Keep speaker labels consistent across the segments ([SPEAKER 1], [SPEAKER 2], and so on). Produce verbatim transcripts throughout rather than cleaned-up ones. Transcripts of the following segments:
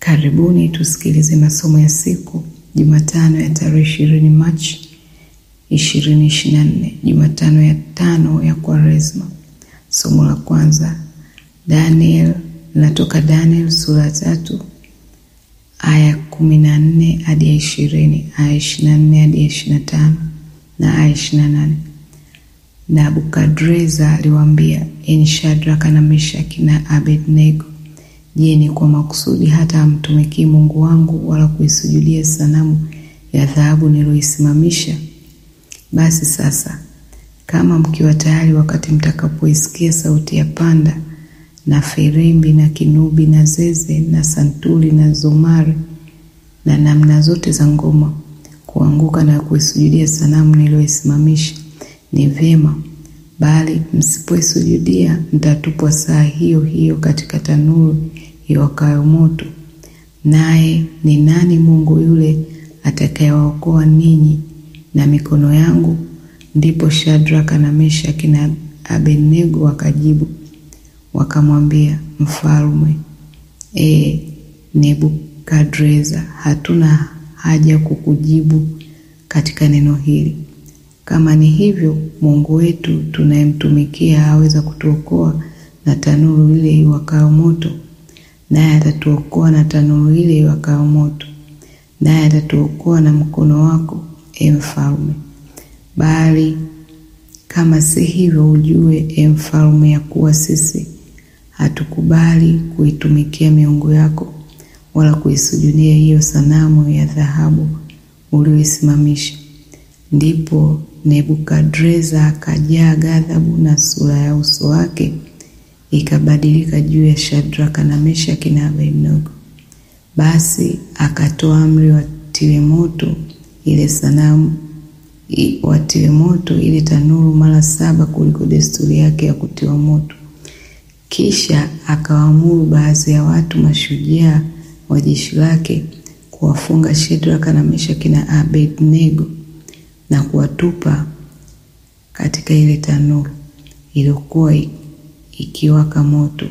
[SPEAKER 1] Karibuni tusikilize masomo ya siku Jumatano ya tarehe ishirini Machi ishirini ishirini na nne, Jumatano ya tano ya Kwaresma. Somo la kwanza Daniel, linatoka Daniel sura tatu aya kumi na nne hadi ya ishirini, aya ishirini na nne hadi ya ishirini na tano na aya ishirini na nane. Nebukadreza aliwaambia, enyi Shadraka na Meshaki na Abednego, je, ni kwa makusudi hata hamtumikii Mungu wangu wala kuisujudia sanamu ya dhahabu niloisimamisha? Basi sasa, kama mkiwa tayari wakati mtakapoisikia sauti ya panda na firimbi na kinubi na zeze na santuli na zomari na namna zote za ngoma kuanguka na kuisujudia sanamu niloisimamisha, ni vyema. Bali msipoisujudia mtatupwa saa hiyo hiyo katika tanuru iwakayo moto. Naye ni nani Mungu yule atakayewaokoa ninyi na mikono yangu? Ndipo Shadraka na Meshaki na Abednego wakajibu wakamwambia mfalme, E Nebukadreza, hatuna haja kukujibu katika neno hili. Kama ni hivyo, Mungu wetu tunayemtumikia aweza kutuokoa na tanuru ile iwakayo moto, naye atatuokoa na tanuru ile iwakayo moto, naye atatuokoa na mkono wako, e mfalme. Bali kama si hivyo, ujue e mfalme, ya kuwa sisi hatukubali kuitumikia miungu yako wala kuisujudia hiyo sanamu ya dhahabu ulioisimamisha. Ndipo Nebukadreza akajaa ghadhabu na sura ya uso wake ikabadilika juu ya Shadraka na Meshaki na Abednego. Basi akatoa amri watiwe moto ile sanamu, watiwe moto ile tanuru mara saba kuliko desturi yake ya kutiwa moto. Kisha akawaamuru baadhi ya watu mashujaa wa jeshi lake kuwafunga Shadraka na Meshaki na Abednego na kuwatupa katika ile tanuru iliyokuwa ikiwaka moto.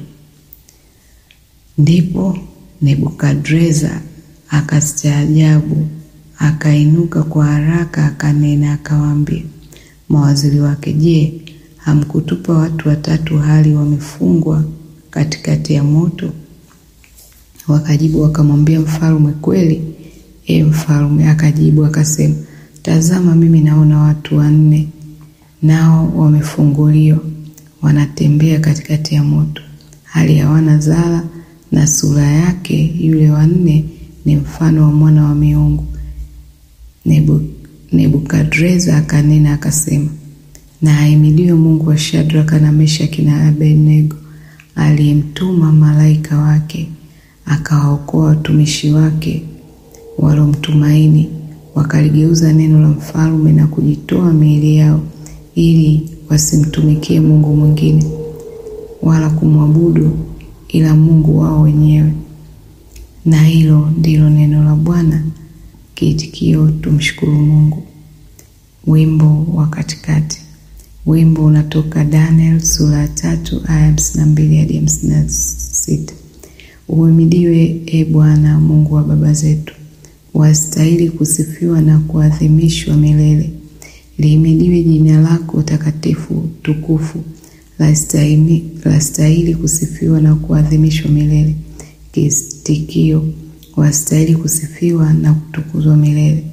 [SPEAKER 1] Ndipo Nebukadreza akastaajabu, akainuka kwa haraka, akanena akawaambia mawaziri wake, je, hamkutupa watu watatu hali wamefungwa katikati ya moto? Wakajibu wakamwambia mfalme, kweli e mfalme. Akajibu akasema, tazama, mimi naona watu wanne, nao wamefunguliwa, wanatembea katikati ya moto, hali hawana zala, na sura yake yule wanne ni mfano wa mwana wa miungu. Nebu, Nebukadreza akanena akasema, na ahimidiwe Mungu wa Shadraka na Meshaki na Abednego, aliyemtuma malaika wake akawaokoa watumishi wake walomtumaini, wakaligeuza neno la mfalme na kujitoa miili yao, ili wasimtumikie Mungu mwingine wala kumwabudu ila Mungu wao wenyewe. Na hilo ndilo neno la Bwana. Kiitikio, tumshukuru Mungu. Wimbo wa katikati. Wimbo unatoka Daniel sura tatu aya hamsini na mbili hadi hamsini na sita. Uhimidiwe e Bwana Mungu wa baba zetu, wastahili kusifiwa na kuadhimishwa milele. Lihimidiwe jina lako takatifu tukufu, lastahili lastahili kusifiwa na kuadhimishwa milele. Kiitikio, wastahili kusifiwa na kutukuzwa milele.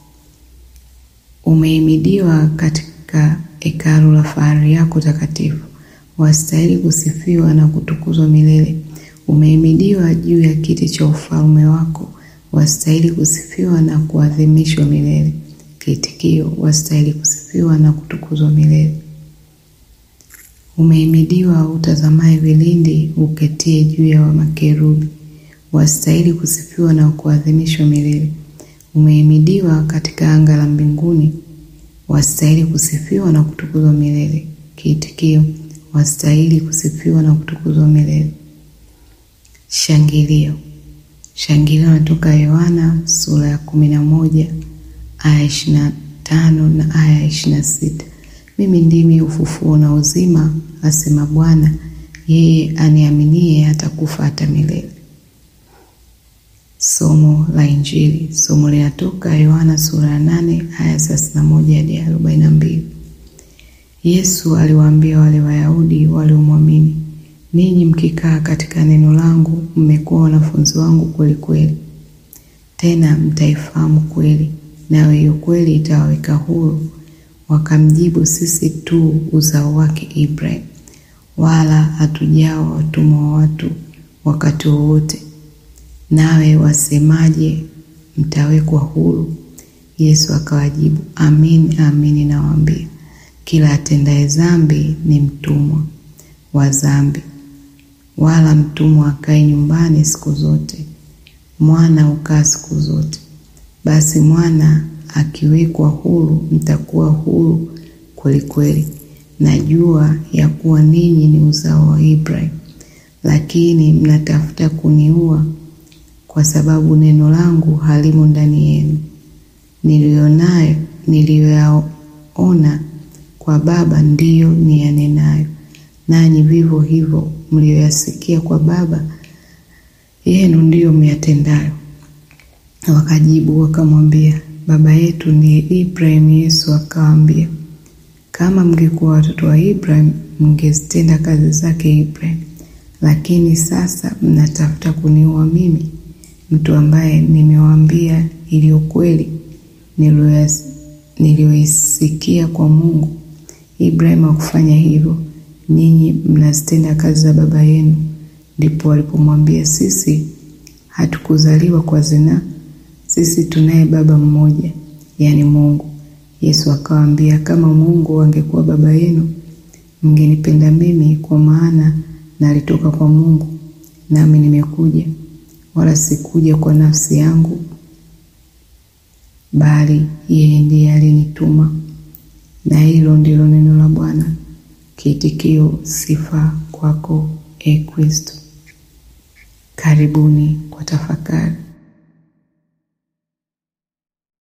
[SPEAKER 1] Umehimidiwa katika hekalu la fahari yako takatifu, wastahili kusifiwa na kutukuzwa milele. Umehimidiwa juu ya kiti cha ufalme wako, wastahili kusifiwa na kuadhimishwa milele. Kiitikio, wastahili kusifiwa na kutukuzwa milele. Umehimidiwa utazamaye vilindi, uketie juu ya makerubi, wastahili kusifiwa na kuadhimishwa milele. Umehimidiwa katika anga la mbinguni, wastahili kusifiwa na kutukuzwa milele. Kiitikio, wastahili kusifiwa na kutukuzwa milele. Shangilio. Shangilio natoka Yohana sura ya kumi na moja aya ishirini na tano na aya ishirini na sita. Mimi ndimi ufufuo na uzima, asema Bwana, yeye aniaminie hatakufa hata milele. Somo la Injili. Somo linatoka Yohana sura ya nane aya thelathini na moja hadi arobaini na mbili. Yesu aliwaambia wale Wayahudi waliomwamini, ninyi mkikaa katika neno langu mmekuwa wanafunzi wangu kweli kweli. Tena mtaifahamu kweli, nayo hiyo kweli itawaweka huru. Wakamjibu, sisi tu uzao wake Ibrahim, wala hatujawa watumwa wa watu wakati wowote. Nawe wasemaje, mtawekwa huru? Yesu akawajibu, amin amin nawaambia, kila atendaye dhambi ni mtumwa wa dhambi. Wala mtumwa akae nyumbani siku zote, mwana ukaa siku zote. Basi mwana akiwekwa huru, mtakuwa huru kweli kweli. Najua ya kuwa ninyi ni uzao wa Ibrahim, lakini mnatafuta kuniua kwa sababu neno langu halimo ndani yenu. Nilionayo niliyoyaona kwa Baba ndiyo niyanenayo, nanyi vivyo hivyo mlioyasikia kwa baba yenu ndiyo myatendayo. Wakajibu wakamwambia, baba yetu ni Ibrahim. Yesu akawaambia, kama mngekuwa watoto wa Ibrahim mngezitenda kazi zake Ibrahim. Lakini sasa mnatafuta kuniua mimi, mtu ambaye nimewaambia iliyo kweli niliyoisikia kwa Mungu. Ibrahim hakufanya hivyo, ninyi mnazitenda kazi za baba yenu. Ndipo walipomwambia, sisi hatukuzaliwa kwa zinaa, sisi tunaye baba mmoja, yani Mungu. Yesu akawaambia, kama Mungu angekuwa baba yenu, mngenipenda mimi, kwa maana nalitoka kwa Mungu, nami nimekuja, wala sikuja kwa nafsi yangu, bali yeye ndiye alinituma. Na hilo ndilo neno la Bwana. Kiitikio, sifa kwako e Kristo. Karibuni kwa tafakari.